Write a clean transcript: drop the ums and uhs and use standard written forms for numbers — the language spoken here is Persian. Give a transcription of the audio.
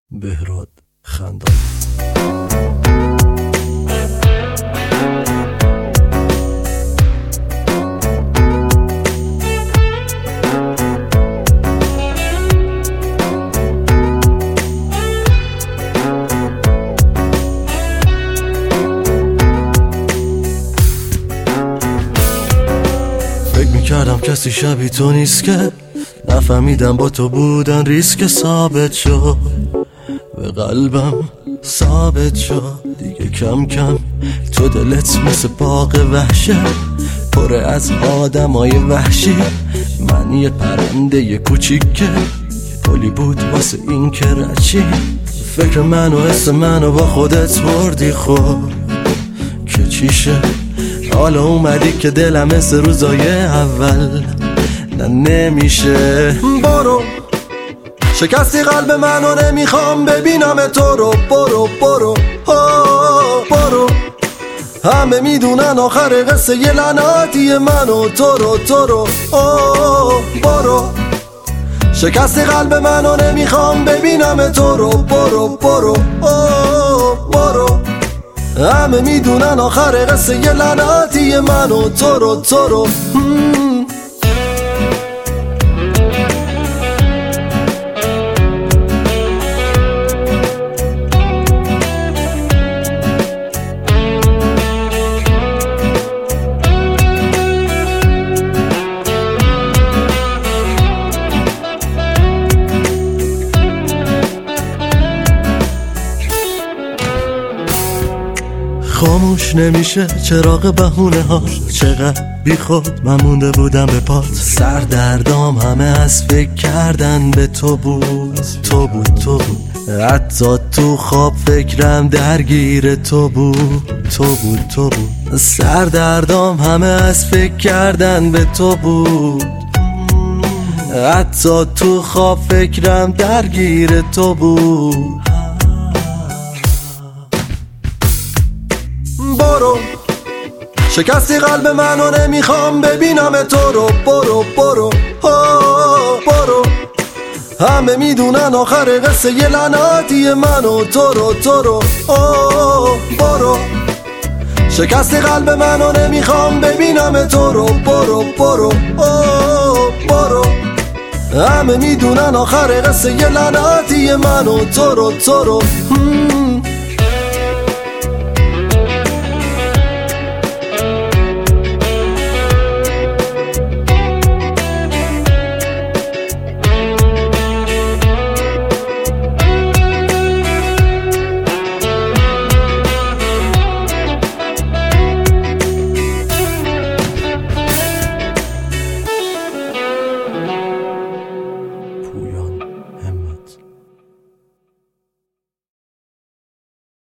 بهراد خندان. فکر میکردم کسی شبیه تو نیست که نفهمیدم با تو بودن ریسک ثابت شد به قلبم ثابت شد دیگه کم کم تو دلت مثل باغ وحشه پره از آدمای وحشی من یه پرنده کوچیکه پلی بود واسه این که رچی فکر من و حس منو با خودت بردی خود که چیشه حالا اومدی که دلم مثل روزای اول نه نمیشه برو شکستی قلب منو نمیخوام ببینم تو رو برو برو برو همه میدونن آخر قصه یه لعنتی منو تو رو برو شکستی قلب منو نمیخوام ببینم تو رو برو برو همه میدونن آخر قصه یه لعنتی منو تو رو خاموش نمیشه چراغ بهونه ها چقدر بی خود من مونده بودم به پات سردردام همه از فکر کردن به تو بود حتی تو خواب فکرم درگیر تو بود سردردام همه از فکر کردن به تو بود حتی تو خواب فکرم درگیر تو بود برو شکستی قلب منو نمیخوام ببینم تو رو برو همه میدونن آخر قصه یه لعنتی منو تو رو برو شکستی قلب منو نمیخوام ببینم تو رو برو همه میدونن آخر قصه یه لعنتی منو تو رو